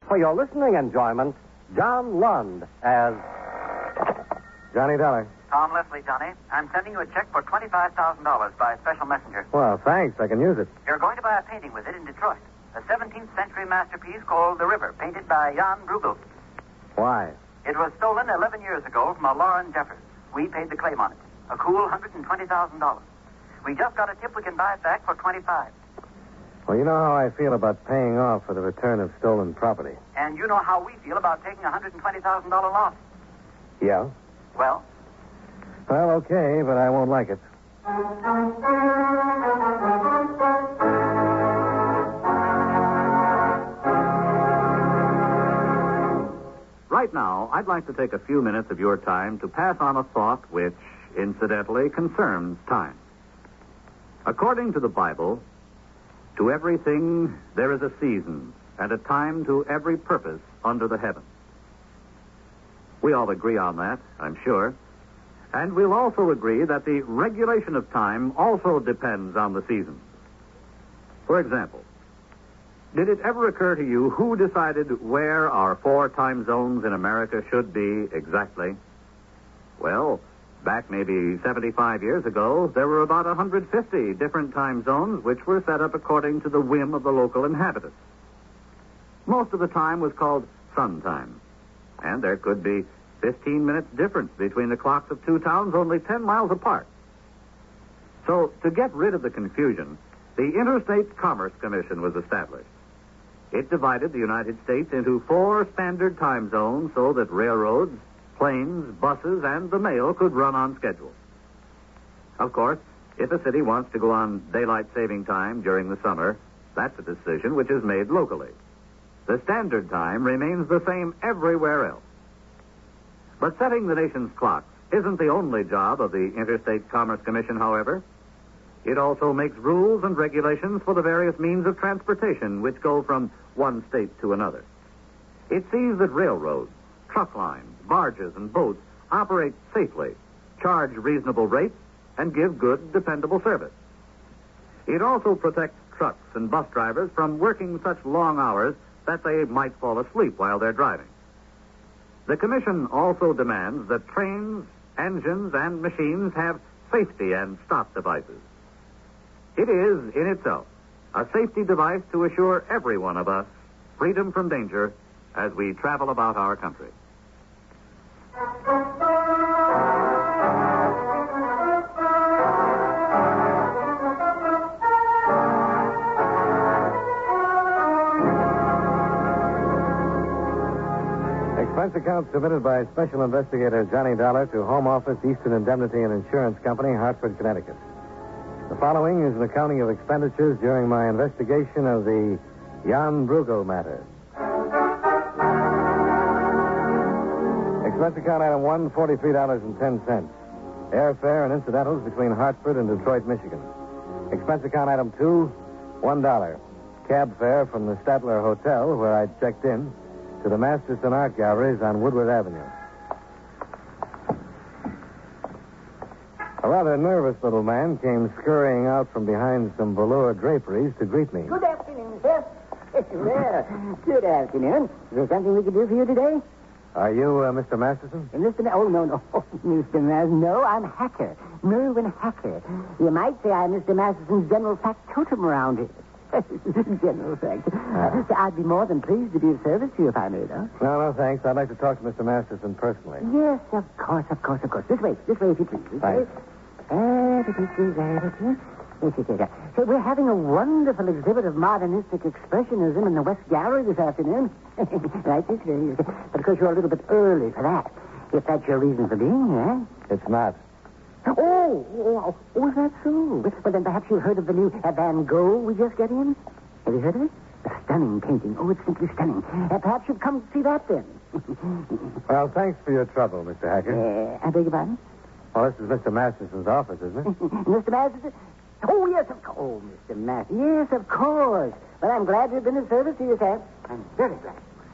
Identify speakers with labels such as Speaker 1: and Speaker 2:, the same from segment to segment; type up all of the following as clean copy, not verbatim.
Speaker 1: For your listening enjoyment, John Lund as Johnny Dollar.
Speaker 2: Tom Leslie, Johnny. I'm sending you a check for $25,000 by special messenger.
Speaker 1: Well, thanks. I can use it.
Speaker 2: You're going to buy a painting with it in Detroit. A 17th century masterpiece called The River, painted by Jan Bruegel.
Speaker 1: Why?
Speaker 2: It was stolen 11 years ago from a Lauren Jeffers. We paid the claim on it. A cool $120,000. We just got a tip we can buy it back for $25,000.
Speaker 1: Well, you know how I feel about paying off for the return of stolen property.
Speaker 2: And you know how we feel about taking a $120,000 loss.
Speaker 1: Yeah?
Speaker 2: Well?
Speaker 1: Well, okay, but I won't like it.
Speaker 3: Right now, I'd like to take a few minutes of your time to pass on a thought which, incidentally, concerns time. According to the Bible, to everything there is a season, and a time to every purpose under the heaven. We all agree on that, I'm sure. And we'll also agree that the regulation of time also depends on the seasons. For example, did it ever occur to you who decided where our 4 time zones in America should be exactly? Well, back maybe 75 years ago, there were about 150 different time zones which were set up according to the whim of the local inhabitants. Most of the time was called sun time, and there could be 15 minutes difference between the clocks of 2 towns only 10 miles apart. So, to get rid of the confusion, the Interstate Commerce Commission was established. It divided the United States into 4 standard time zones so that railroads, planes, buses, and the mail could run on schedule. Of course, if a city wants to go on daylight saving time during the summer, that's a decision which is made locally. The standard time remains the same everywhere else. But setting the nation's clocks isn't the only job of the Interstate Commerce Commission, however. It also makes rules and regulations for the various means of transportation which go from one state to another. It sees that railroads, truck lines, barges, and boats operate safely, charge reasonable rates, and give good, dependable service. It also protects trucks and bus drivers from working such long hours that they might fall asleep while they're driving. The Commission also demands that trains, engines, and machines have safety and stop devices. It is, in itself, a safety device to assure every one of us freedom from danger as we travel about our country.
Speaker 1: Expense account submitted by Special Investigator Johnny Dollar to Home Office, Eastern Indemnity and Insurance Company, Hartford, Connecticut. The following is an accounting of expenditures during my investigation of the Jan Bruegel matter. Expense account item 1, $43.10. Airfare and incidentals between Hartford and Detroit, Michigan. Expense account item 2, $1. Cab fare from the Statler Hotel, where I checked in, to the Masterson Art Galleries on Woodward Avenue. A rather nervous little man came scurrying out from behind some velour draperies to greet me.
Speaker 4: Good afternoon, sir. Well, good afternoon. Is there something we can do for you today?
Speaker 1: Are you Mr. Masterson?
Speaker 4: Oh, no. Mr. Masterson. No, I'm Hacker. Merwin Hacker. You might say I'm Mr. Masterson's general factotum around here. General fact. I'd be more than pleased to be of service to you if I may, though.
Speaker 1: No, thanks. I'd like to talk to Mr. Masterson personally.
Speaker 4: Yes, of course. This way if you please.
Speaker 1: Thanks.
Speaker 4: So we're having a wonderful exhibit of modernistic expressionism in the West Gallery this afternoon. Right this way. But of course you're a little bit early for that. If that's your reason for being here.
Speaker 1: It's not.
Speaker 4: Oh, is that so? Well, then perhaps you've heard of the new Van Gogh we just got in? Have you heard of it? A stunning painting. Oh, it's simply stunning. Perhaps you'd come see that then.
Speaker 1: Well, thanks for your trouble, Mr. Hacker.
Speaker 4: I beg your pardon?
Speaker 1: Well, this is Mr. Masterson's office, isn't it?
Speaker 4: Mr. Masterson? Oh, yes, of course. Oh, Mr. Masterson. Yes, of course. But I'm glad to have been of service to you, sir. I'm very glad.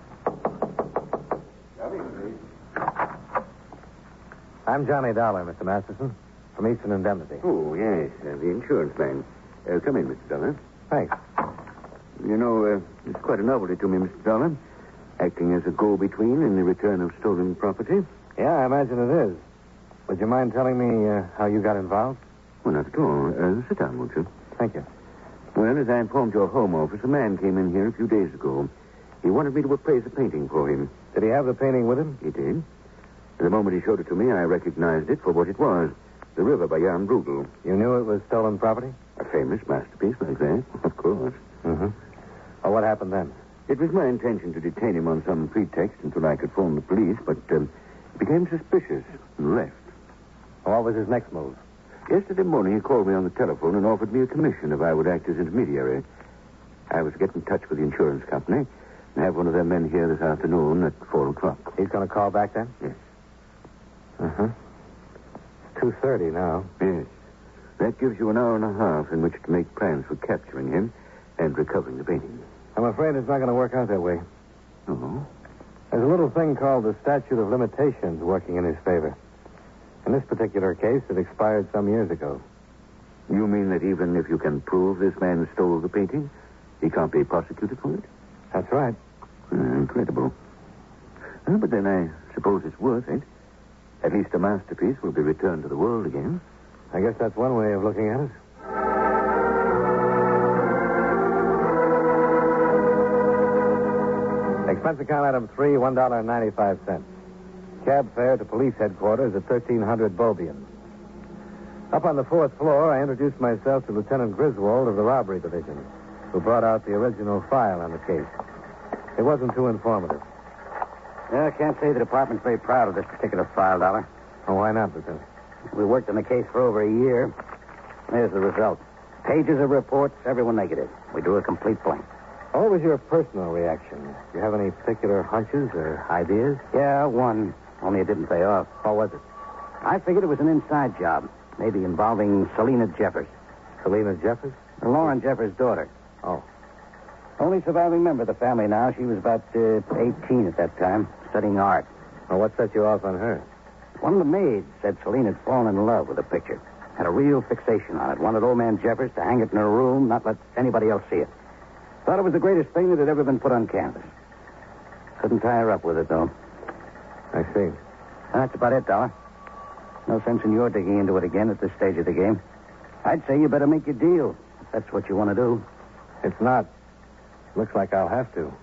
Speaker 1: I'm Johnny Dollar, Mr. Masterson, from Eastern Indemnity.
Speaker 5: Oh, yes, the insurance man. Come in, Mr. Dollar.
Speaker 1: Thanks.
Speaker 5: You know, it's quite a novelty to me, Mr. Dollar. Acting as a go-between in the return of stolen property?
Speaker 1: Yeah, I imagine it is. Would you mind telling me how you got involved?
Speaker 5: Well, not at all. Sit down, won't you?
Speaker 1: Thank you.
Speaker 5: Well, as I informed your home office, a man came in here a few days ago. He wanted me to appraise a painting for him.
Speaker 1: Did he have the painting with him?
Speaker 5: He did. The moment he showed it to me, I recognized it for what it was. The River by Jan Bruegel.
Speaker 1: You knew it was stolen property?
Speaker 5: A famous masterpiece like that, of course.
Speaker 1: Mm-hmm. Well, what happened then?
Speaker 5: It was my intention to detain him on some pretext until I could phone the police, but he became suspicious and left.
Speaker 1: What was his next move?
Speaker 5: Yesterday morning, he called me on the telephone and offered me a commission if I would act as intermediary. I was to get in touch with the insurance company and have one of their men here this afternoon at 4 o'clock.
Speaker 1: He's going to call back then?
Speaker 5: Yes.
Speaker 1: Uh-huh. 2:30 now.
Speaker 5: Yes. That gives you an hour and a half in which to make plans for capturing him and recovering the painting.
Speaker 1: I'm afraid it's not going to work out that way.
Speaker 5: Oh?
Speaker 1: There's a little thing called the statute of limitations working in his favor. In this particular case, it expired some years ago.
Speaker 5: You mean that even if you can prove this man stole the painting, he can't be prosecuted for it?
Speaker 1: That's right.
Speaker 5: Incredible. But then I suppose it's worth it. At least a masterpiece will be returned to the world again.
Speaker 1: I guess that's one way of looking at it. Expense account item 3, $1.95. Cab fare to police headquarters at 1300 Beaubien. Up on the 4th floor, I introduced myself to Lieutenant Griswold of the Robbery Division, who brought out the original file on the case. It wasn't too informative.
Speaker 6: Yeah, I can't say the department's very proud of this particular file, Dollar.
Speaker 1: Oh, why not, Lieutenant?
Speaker 6: We worked on the case for over a year. There's the result. Pages of reports, everyone negative. We drew a complete blank.
Speaker 1: What was your personal reaction? Do you have any particular hunches or ideas?
Speaker 6: Yeah, one. Only it didn't pay off.
Speaker 1: What was it?
Speaker 6: I figured it was an inside job. Maybe involving Selena Jeffers.
Speaker 1: Selena Jeffers?
Speaker 6: Lauren Jeffers' daughter.
Speaker 1: Oh.
Speaker 6: Only surviving member of the family now. She was about 18 at that time, studying art.
Speaker 1: Well, what set you off on her?
Speaker 6: One of the maids said Selena had fallen in love with the picture. Had a real fixation on it. Wanted old man Jeffers to hang it in her room, not let anybody else see it. Thought it was the greatest thing that had ever been put on canvas. Couldn't tie her up with it, though.
Speaker 1: I see.
Speaker 6: That's about it, Dollar. No sense in your digging into it again at this stage of the game. I'd say you better make your deal, if that's what you want to do.
Speaker 1: It's not. Looks like I'll have to.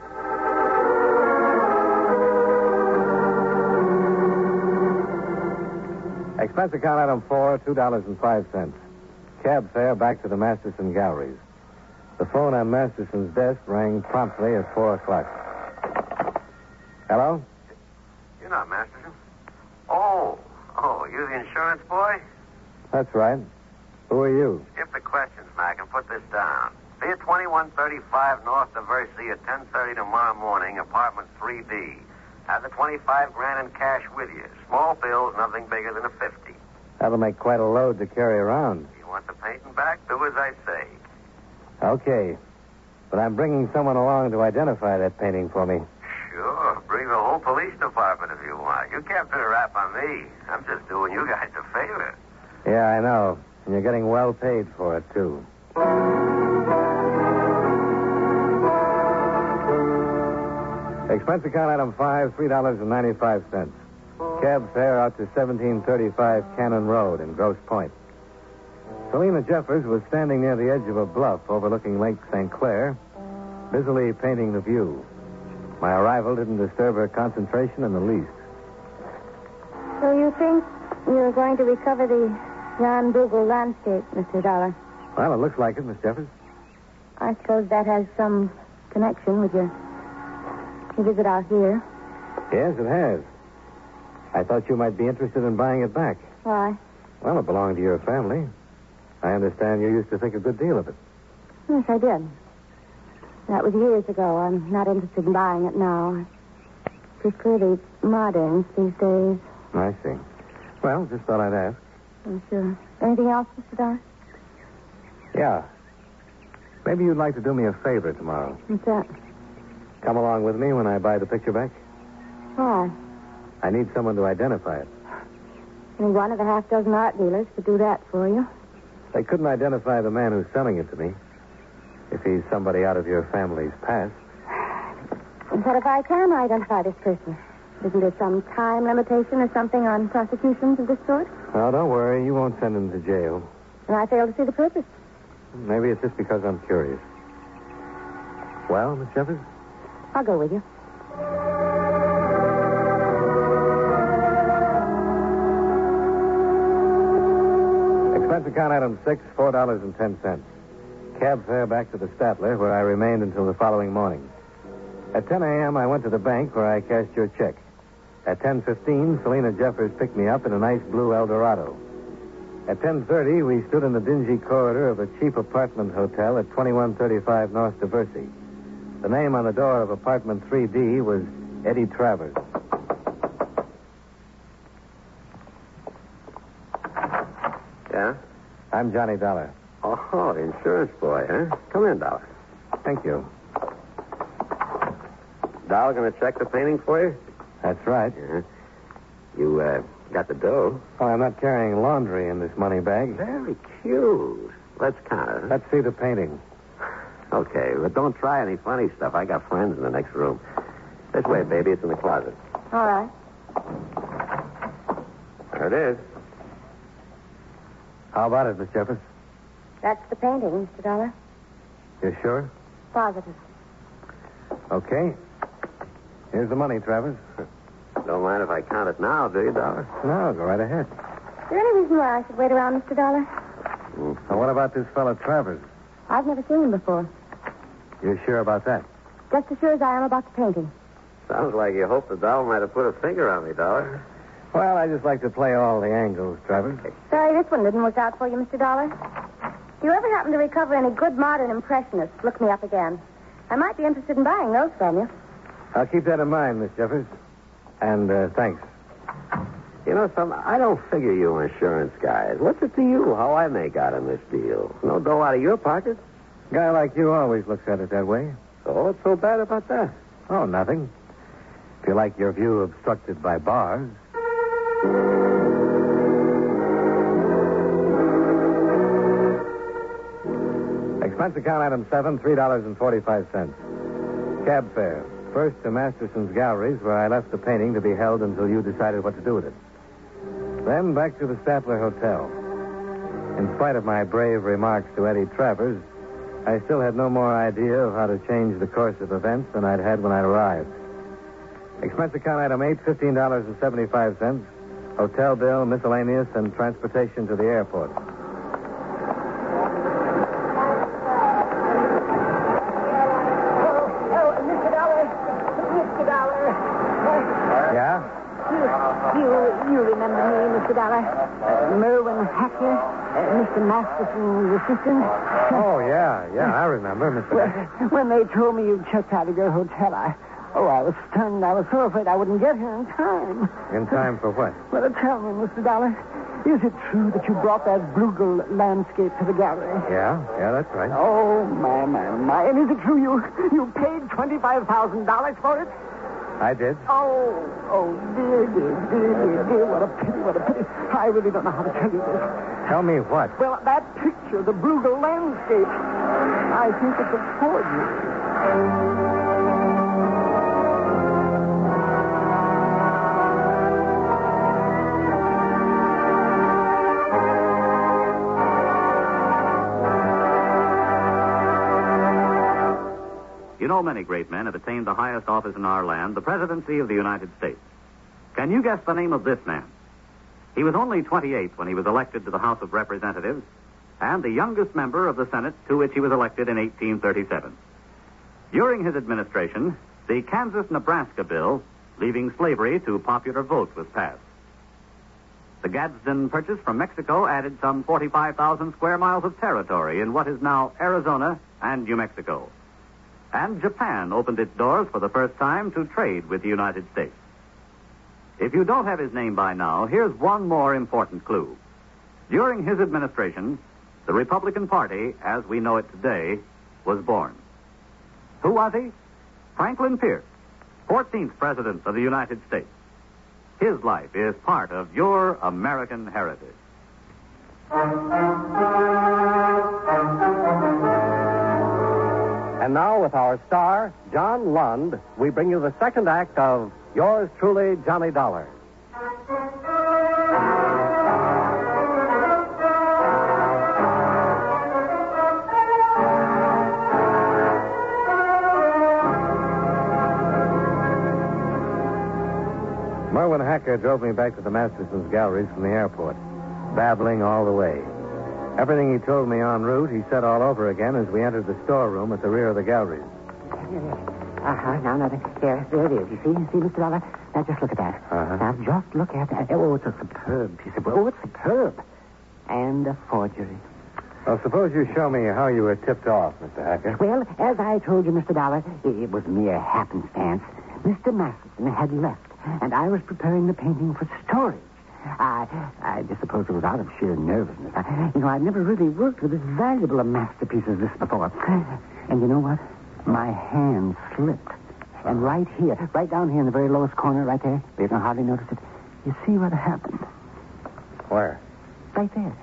Speaker 1: Expense account item 4, $2.05. Cab fare back to the Masterson Galleries. The phone on Masterson's desk rang promptly at 4 o'clock. Hello?
Speaker 7: You're not Masterson. Oh, you the insurance boy?
Speaker 1: That's right. Who are you?
Speaker 7: Skip the questions, Mac, and put this down. Be at 2135 North Diversey at 10:30 tomorrow morning, apartment 3B. Have the 25 grand in cash with you. Small bills, nothing bigger than a 50.
Speaker 1: That'll make quite a load to carry around.
Speaker 7: You want the painting back? Do as I say.
Speaker 1: Okay. But I'm bringing someone along to identify that painting for me.
Speaker 7: Sure. Bring the whole police department if you want. You can't put a rap on me. I'm just doing you guys a favor.
Speaker 1: Yeah, I know. And you're getting well paid for it, too. Expense account item 5, $3.95. Cab fare out to 1735 Cannon Road in Grosse Pointe. Selena Jeffers was standing near the edge of a bluff overlooking Lake St. Clair, busily painting the view. My arrival didn't disturb her concentration in the least.
Speaker 8: So you think you're going to recover the Jan Bruegel landscape, Mr. Dollar?
Speaker 1: Well, it looks like it, Miss Jeffers.
Speaker 8: I suppose that has some connection with your visit out here.
Speaker 1: Yes, it has. I thought you might be interested in buying it back.
Speaker 8: Why?
Speaker 1: Well, it belonged to your family. I understand you used to think a good deal of it.
Speaker 8: Yes, I did. That was years ago. I'm not interested in buying it now. I prefer the moderns these days.
Speaker 1: I see. Well, just thought I'd ask.
Speaker 8: Oh, sure. Anything else, Mr. Dollar?
Speaker 1: Yeah. Maybe you'd like to do me a favor tomorrow.
Speaker 8: What's that?
Speaker 1: Come along with me when I buy the picture back.
Speaker 8: Why?
Speaker 1: I need someone to identify it.
Speaker 8: Any one of the half-dozen art dealers could do that for you.
Speaker 1: They couldn't identify the man who's selling it to me. If he's somebody out of your family's past.
Speaker 8: But if I can identify this person, isn't there some time limitation or something on prosecutions of this sort?
Speaker 1: Oh, don't worry. You won't send him to jail.
Speaker 8: And I fail to see the purpose.
Speaker 1: Maybe it's just because I'm curious. Well, Miss Jeffers?
Speaker 8: I'll go with you.
Speaker 1: Expense account item 6, $4.10. Cab fare back to the Statler, where I remained until the following morning. At 10 a.m., I went to the bank where I cashed your check. At 10:15, Selina Jeffers picked me up in a nice blue Eldorado. At 10:30, we stood in the dingy corridor of a cheap apartment hotel at 2135 North Diversey. The name on the door of apartment 3D was Eddie Travers.
Speaker 7: Yeah?
Speaker 1: I'm Johnny Dollar.
Speaker 7: Oh, insurance boy, huh? Come in, Dollar.
Speaker 1: Thank you.
Speaker 7: Dollar gonna check the painting for you?
Speaker 1: That's right.
Speaker 7: Uh-huh. You, got the dough?
Speaker 1: Oh, I'm not carrying laundry in this money bag.
Speaker 7: Very cute. Let's count it.
Speaker 1: Let's see the painting.
Speaker 7: Okay, but don't try any funny stuff. I got friends in the next room. This way, baby. It's in the closet.
Speaker 8: All right.
Speaker 7: There it is.
Speaker 1: How about it, Miss Jeffers?
Speaker 8: That's the painting, Mr. Dollar.
Speaker 1: You sure?
Speaker 8: Positive.
Speaker 1: Okay. Here's the money, Travers.
Speaker 7: Don't mind if I count it now, do you, Dollar?
Speaker 1: No, go right ahead.
Speaker 8: Is there any reason why I should wait around, Mr. Dollar?
Speaker 1: Now, what about this fellow Travers?
Speaker 8: I've never seen him before.
Speaker 1: You sure about that?
Speaker 8: Just as sure as I am about the painting.
Speaker 7: Sounds like you hope the doll might have put a finger on me, Dollar.
Speaker 1: Well, I just like to play all the angles, Travers.
Speaker 8: Sorry this one didn't work out for you, Mr. Dollar. If you ever happen to recover any good modern impressionists, look me up again. I might be interested in buying those from you.
Speaker 1: I'll keep that in mind, Miss Jeffers. And thanks.
Speaker 7: You know something? I don't figure you insurance guys. What's it to you how I make out in this deal? No dough out of your pocket?
Speaker 1: A guy like you always looks at it that way.
Speaker 7: So what's so bad about that?
Speaker 1: Oh, nothing. If you like your view obstructed by bars. Expense account item 7, $3.45. Cab fare. First to Masterson's Galleries, where I left the painting to be held until you decided what to do with it. Then back to the Statler Hotel. In spite of my brave remarks to Eddie Travers, I still had no more idea of how to change the course of events than I'd had when I arrived. Expense account item 8, $15.75. Hotel bill, miscellaneous, and transportation to the airport. Yeah?
Speaker 4: You remember me, Mr. Dollar? Merwin Hacker, Mr. Masterson's assistant.
Speaker 1: Oh, yeah, I remember, Mr. Hacker.
Speaker 4: When they told me you'd checked out of your hotel, I was stunned. I was so afraid I wouldn't get here in time.
Speaker 1: In time for what?
Speaker 4: Well, tell me, Mr. Dollar, is it true that you brought that Bruegel landscape to the gallery?
Speaker 1: Yeah, that's right.
Speaker 4: Oh, my. And is it true you paid $25,000 for it?
Speaker 1: I did.
Speaker 4: Oh, dear, what a pity. I really don't know how to tell you this.
Speaker 1: Tell me what?
Speaker 4: Well, that picture, the Bruegel landscape, I think it's a forgery.
Speaker 3: You know, many great men have attained the highest office in our land, the presidency of the United States. Can you guess the name of this man? He was only 28 when he was elected to the House of Representatives, and the youngest member of the Senate to which he was elected in 1837. During his administration, the Kansas-Nebraska bill, leaving slavery to popular vote, was passed. The Gadsden Purchase from Mexico added some 45,000 square miles of territory in what is now Arizona and New Mexico. And Japan opened its doors for the first time to trade with the United States. If you don't have his name by now, here's one more important clue. During his administration, the Republican Party, as we know it today, was born. Who was he? Franklin Pierce, 14th President of the United States. His life is part of your American heritage.
Speaker 9: And now, with our star, John Lund, we bring you the second act of Yours Truly, Johnny Dollar.
Speaker 1: Merwin Hacker drove me back to the Masterson's galleries from the airport, babbling all the way. Everything he told me en route, he said all over again as we entered the storeroom at the rear of the galleries.
Speaker 4: Now, there it is. You see, Mr. Dollar? Now, just look at that. Now, just look at that. Oh, it's a superb piece of work. Oh, it's superb. And a forgery.
Speaker 1: Well, suppose you show me how you were tipped off, Mr. Hacker.
Speaker 4: Well, as I told you, Mr. Dollar, it was mere happenstance. Mr. Masterson had left, and I was preparing the painting for storage. I just suppose it was out of sheer nervousness. I've never really worked with as valuable a masterpiece as this before. And you know what? My hand slipped. And right here, right down here in the very lowest corner, right there, you can hardly notice it. You see what happened?
Speaker 1: Where?
Speaker 4: Right there.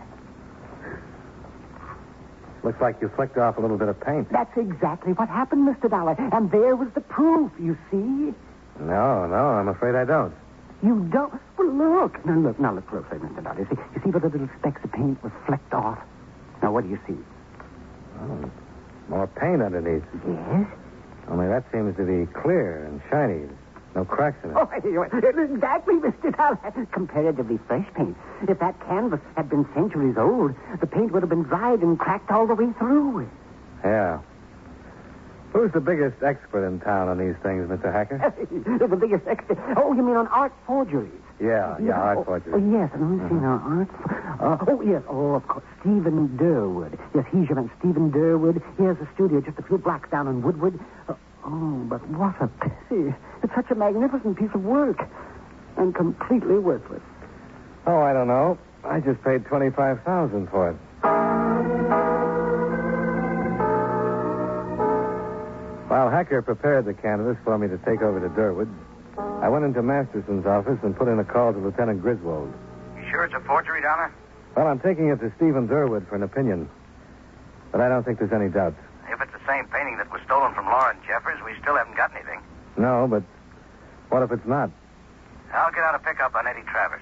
Speaker 1: Looks like you flicked off a little bit of paint.
Speaker 4: That's exactly what happened, Mr. Dollar. And there was the proof, you see.
Speaker 1: No, I'm afraid I don't.
Speaker 4: You don't? Well, look. Now look closely, Mr. Dollar. You see where the little specks of paint was flecked off? Now, what do you see?
Speaker 1: Oh, more paint underneath.
Speaker 4: Yes?
Speaker 1: Only that seems to be clear and shiny. No cracks in it.
Speaker 4: Oh, exactly, Mr. Dollar. Comparatively fresh paint. If that canvas had been centuries old, the paint would have been dried and cracked all the way through.
Speaker 1: Yeah. Who's the biggest expert in town on these things, Mr. Hacker?
Speaker 4: The biggest expert. Oh, you mean on art forgeries?
Speaker 1: Yeah, art forgeries.
Speaker 4: Oh, yes. Let me see now. Art. Yes. Oh, of course. Stephen Durwood. Yes, he's your man. Stephen Durwood. He has a studio just a few blocks down in Woodward. Oh, but what a pity. It's such a magnificent piece of work. And completely worthless.
Speaker 1: Oh, I don't know. I just paid $25,000 for it. While Hacker prepared the canvas for me to take over to Durwood, I went into Masterson's office and put in a call to Lieutenant Griswold.
Speaker 7: You sure it's a forgery, Dollar?
Speaker 1: Well, I'm taking it to Stephen Durwood for an opinion. But I don't think there's any doubt.
Speaker 7: If it's the same painting that was stolen from Lauren Jeffers, we still haven't got anything.
Speaker 1: No, but what if it's not?
Speaker 7: I'll get out a pickup on Eddie Travers.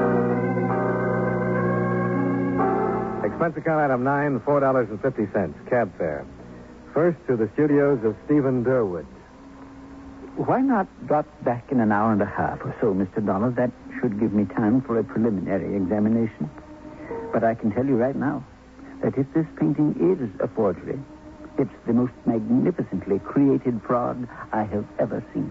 Speaker 1: Expense account item 9, $4.50, cab fare. First to the studios of Stephen Durwood.
Speaker 10: Why not drop back in an hour and a half or so, Mr. Dollar? That should give me time for a preliminary examination. But I can tell you right now that if this painting is a forgery, it's the most magnificently created fraud I have ever seen.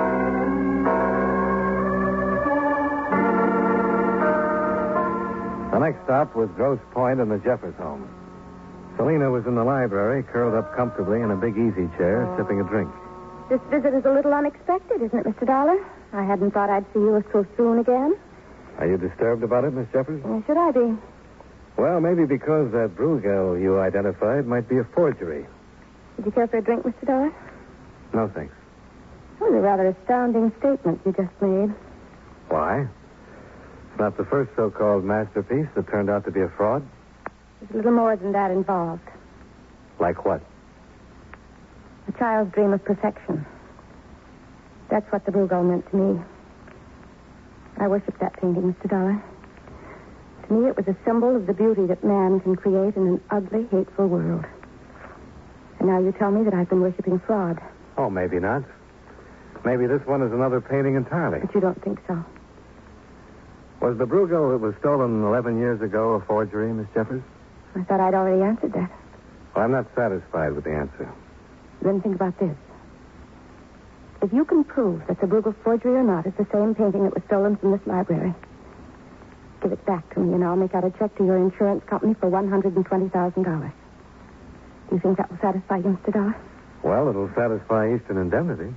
Speaker 1: The next stop was Grosse Pointe and the Jeffers home. Selina was in the library, curled up comfortably in a big easy chair, sipping a drink.
Speaker 8: This visit is a little unexpected, isn't it, Mr. Dollar? I hadn't thought I'd see you so soon again.
Speaker 1: Are you disturbed about it, Miss Jeffers?
Speaker 8: Should I be?
Speaker 1: Well, maybe because that Bruegel you identified might be a forgery.
Speaker 8: Would you care for a drink, Mr. Dollar?
Speaker 1: No, thanks.
Speaker 8: That was a rather astounding statement you just made.
Speaker 1: Why? It's not the first so-called masterpiece that turned out to be a fraud.
Speaker 8: There's a little more than that involved.
Speaker 1: Like what?
Speaker 8: A child's dream of perfection. That's what the Bruegel meant to me. I worship that painting, Mr. Dollar. To me, it was a symbol of the beauty that man can create in an ugly, hateful world. And now you tell me that I've been worshiping fraud.
Speaker 1: Oh, maybe not. Maybe this one is another painting entirely.
Speaker 8: But you don't think so?
Speaker 1: Was the Bruegel that was stolen 11 years ago a forgery, Miss Jeffers?
Speaker 8: I thought I'd already answered that.
Speaker 1: Well, I'm not satisfied with the answer.
Speaker 8: Then think about this. If you can prove that the Bruegel forgery or not is the same painting that was stolen from this library, give it back to me and I'll make out a check to your insurance company for $120,000. Do you think that will satisfy you, Mr. Dollar?
Speaker 1: Well, it'll satisfy Eastern Indemnity.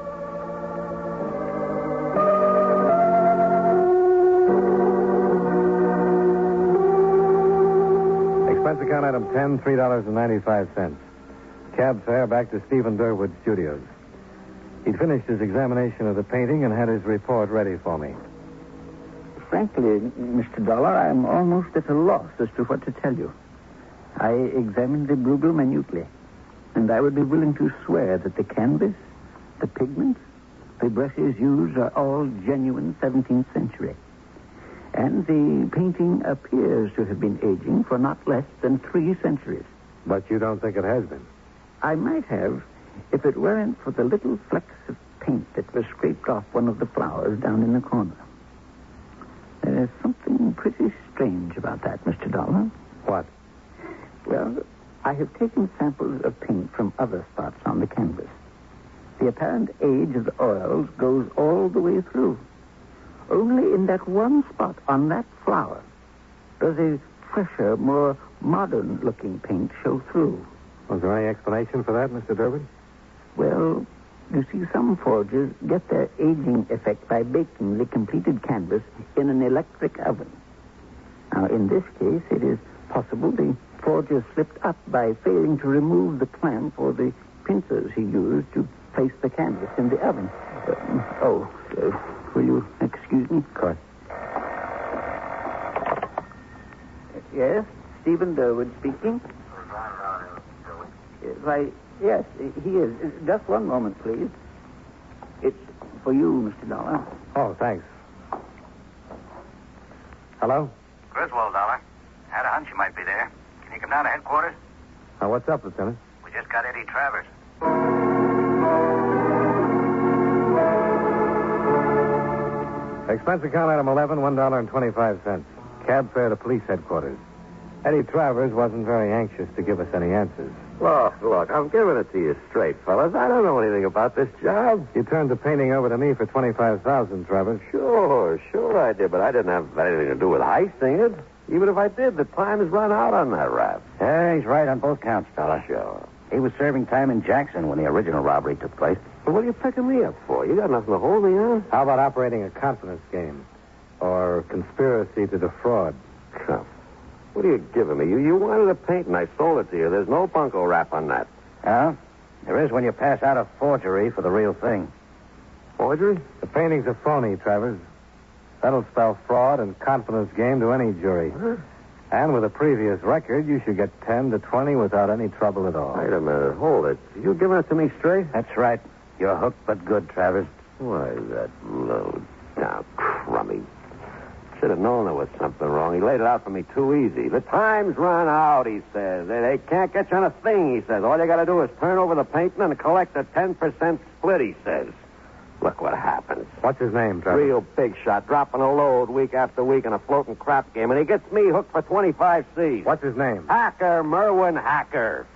Speaker 1: Expense account item 10, $3.95. Cab fare back to Stephen Durwood Studios. He'd finished his examination of the painting and had his report ready for me.
Speaker 10: Frankly, Mr. Dollar, I'm almost at a loss as to what to tell you. I examined the Bruegel minutely. And I would be willing to swear that the canvas, the pigments, the brushes used are all genuine 17th century. And the painting appears to have been aging for not less than 3 centuries.
Speaker 1: But you don't think it has been?
Speaker 10: I might have, if it weren't for the little flecks of paint that were scraped off one of the flowers down in the corner. There's something pretty strange about that, Mr. Dollar.
Speaker 1: What?
Speaker 10: Well, I have taken samples of paint from other spots on the canvas. The apparent age of the oils goes all the way through. Only in that one spot on that flower does a fresher, more modern-looking paint show through.
Speaker 1: Was there any explanation for that, Mr. Durwood?
Speaker 10: Well, you see, some forgers get their aging effect by baking the completed canvas in an electric oven. Now, in this case, it is possible the forger slipped up by failing to remove the clamp or the pincers he used to place the canvas in the oven. Will you excuse me?
Speaker 1: Of course.
Speaker 10: Yes, Stephen Durwood speaking. Yes, he is. Just one moment, please. It's for you, Mr. Dollar.
Speaker 1: Oh, thanks. Hello?
Speaker 7: Griswold, Dollar. Had a hunch you might be there. Can you come down to headquarters?
Speaker 1: What's up, Lieutenant?
Speaker 7: We just got Eddie Travers.
Speaker 1: Expense account item 11, $1.25. Cab fare to police headquarters. Eddie Travers wasn't very anxious to give us any answers.
Speaker 5: Look, I'm giving it to you straight, fellas. I don't know anything about this job.
Speaker 1: You turned the painting over to me for $25,000, Travers.
Speaker 5: Sure I did, but I didn't have anything to do with heisting it. Even if I did, the time has run out on that rap.
Speaker 6: Yeah, he's right on both counts, fella.
Speaker 5: Sure.
Speaker 6: He was serving time in Jackson when the original robbery took place.
Speaker 5: But what are you picking me up for? You got nothing to hold me on?
Speaker 1: How about operating a confidence game? Or conspiracy to defraud?
Speaker 5: What are you giving me? You wanted a paint and I sold it to you. There's no bunco wrap on that.
Speaker 6: Yeah? There is when you pass out a forgery for the real thing.
Speaker 5: Forgery?
Speaker 1: The painting's a phony, Travers. That'll spell fraud and confidence game to any jury.
Speaker 5: Huh?
Speaker 1: And with a previous record, you should get 10 to 20 without any trouble at all.
Speaker 5: Wait a minute. Hold it. You giving it to me straight?
Speaker 6: That's right. You're hooked but good, Travers.
Speaker 5: Why, that low down crummy. Should have known there was something wrong. He laid it out for me too easy. The time's run out, he says. They can't get you on a thing, he says. All you got to do is turn over the painting and collect a 10% split, he says. Look what happens.
Speaker 1: What's his name, Travers?
Speaker 5: Real big shot, dropping a load week after week in a floating crap game, and he gets me hooked for 25 C's.
Speaker 1: What's his name?
Speaker 5: Hacker, Merwin Hacker.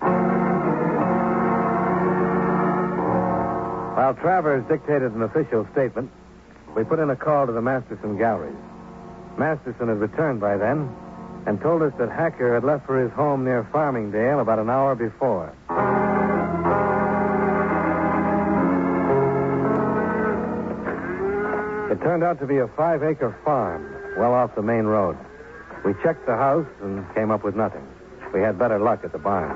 Speaker 1: While Travers dictated an official statement, we put in a call to the Masterson Galleries. Masterson had returned by then and told us that Hacker had left for his home near Farmingdale about an hour before. It turned out to be a 5-acre farm, well off the main road. We checked the house and came up with nothing. We had better luck at the barn.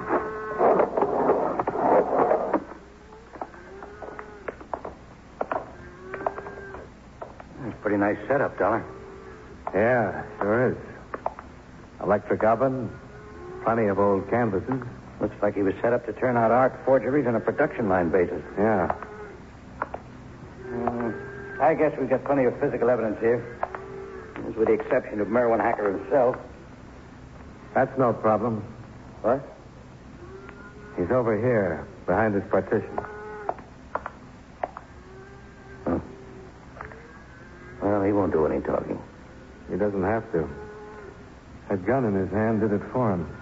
Speaker 6: That's a pretty nice setup, Dollar.
Speaker 1: Yeah, sure is. Electric oven, plenty of old canvases.
Speaker 6: Looks like he was set up to turn out art forgeries on a production line basis.
Speaker 1: Yeah.
Speaker 6: I guess we've got plenty of physical evidence here. With the exception of Merwin Hacker himself.
Speaker 1: That's no problem.
Speaker 6: What?
Speaker 1: He's over here, behind this partition.
Speaker 6: Oh. Well, he won't do any talking.
Speaker 1: He doesn't have to. That gun in his hand did it for him.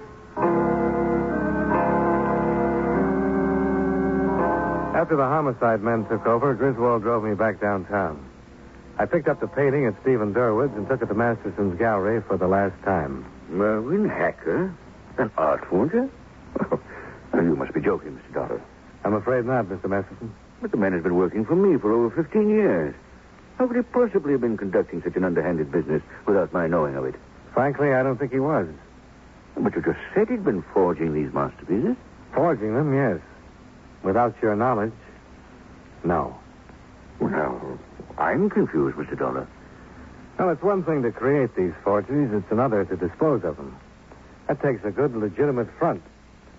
Speaker 1: After the homicide men took over, Griswold drove me back downtown. I picked up the painting at Stephen Durwood's and took it to Masterson's gallery for the last time.
Speaker 5: Merwin Hacker? An art forger? You must be joking, Mr. Dollar.
Speaker 1: I'm afraid not, Mr. Masterson.
Speaker 5: But the man has been working for me for over 15 years. How could he possibly have been conducting such an underhanded business without my knowing of it?
Speaker 1: Frankly, I don't think he was.
Speaker 5: But you just said he'd been forging these masterpieces.
Speaker 1: Forging them, yes. Without your knowledge, no.
Speaker 5: Well, I'm confused, Mr. Dollar.
Speaker 1: Well, it's one thing to create these forgeries. It's another to dispose of them. That takes a good, legitimate front.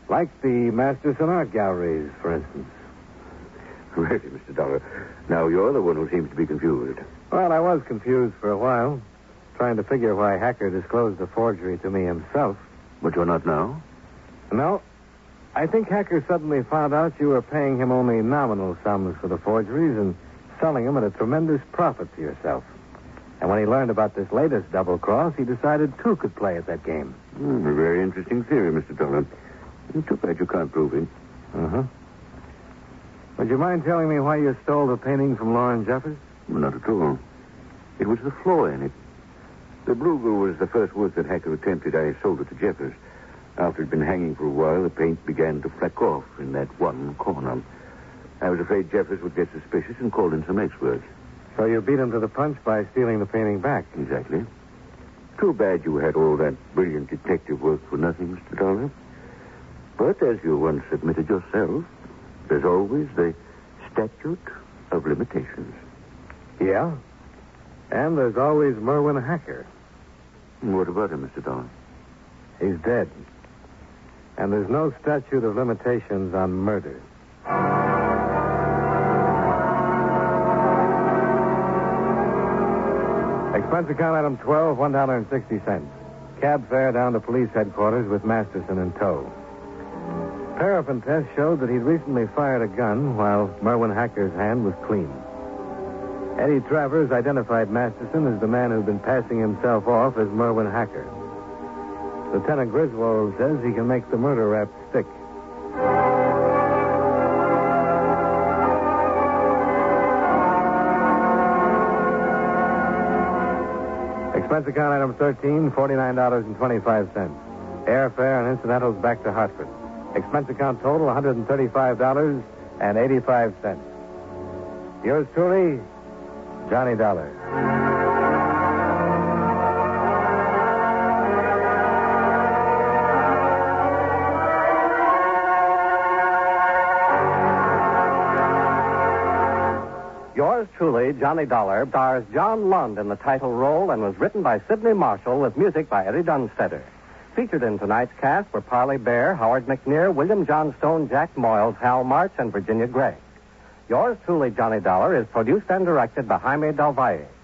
Speaker 1: Like the Masterson Art Galleries, for instance.
Speaker 11: Really, Mr. Dollar. Now you're the one who seems to be confused.
Speaker 1: Well, I was confused for a while, trying to figure why Hacker disclosed the forgery to me himself.
Speaker 11: But you're not now?
Speaker 1: No. I think Hacker suddenly found out you were paying him only nominal sums for the forgeries and selling them at a tremendous profit to yourself. And when he learned about this latest double cross, he decided two could play at that game.
Speaker 11: A very interesting theory, Mr. Dollar. Too bad you can't prove it.
Speaker 1: Uh-huh. Would you mind telling me why you stole the painting from Lauren Jeffers?
Speaker 11: Well, not at all. It was the flaw in it. The Bruegel was the first work that Hacker attempted. I sold it to Jeffers. After it had been hanging for a while, the paint began to fleck off in that one corner. I was afraid Jeffers would get suspicious and called in some experts.
Speaker 1: So you beat him to the punch by stealing the painting back?
Speaker 11: Exactly. Too bad you had all that brilliant detective work for nothing, Mr. Dollar. But as you once admitted yourself, there's always the statute of limitations.
Speaker 1: Yeah? And there's always Merwin Hacker.
Speaker 11: What about him, Mr. Dollar?
Speaker 1: He's dead. And there's no statute of limitations on murder. Expense account item 12, $1.60. Cab fare down to police headquarters with Masterson in tow. Paraffin test showed that he'd recently fired a gun while Merwin Hacker's hand was clean. Eddie Travers identified Masterson as the man who'd been passing himself off as Merwin Hacker. Lieutenant Griswold says he can make the murder rap stick. Expense account item 13, $49.25. Airfare and incidentals back to Hartford. Expense account total, $135.85. Yours truly, Johnny Dollar.
Speaker 9: Yours truly, Johnny Dollar, stars John Lund in the title role and was written by Sidney Marshall with music by Eddie Dunstetter. Featured in tonight's cast were Parley Bear, Howard McNear, William Johnstone, Jack Moyles, Hal March, and Virginia Gregg. Yours truly, Johnny Dollar, is produced and directed by Jaime Del Valle.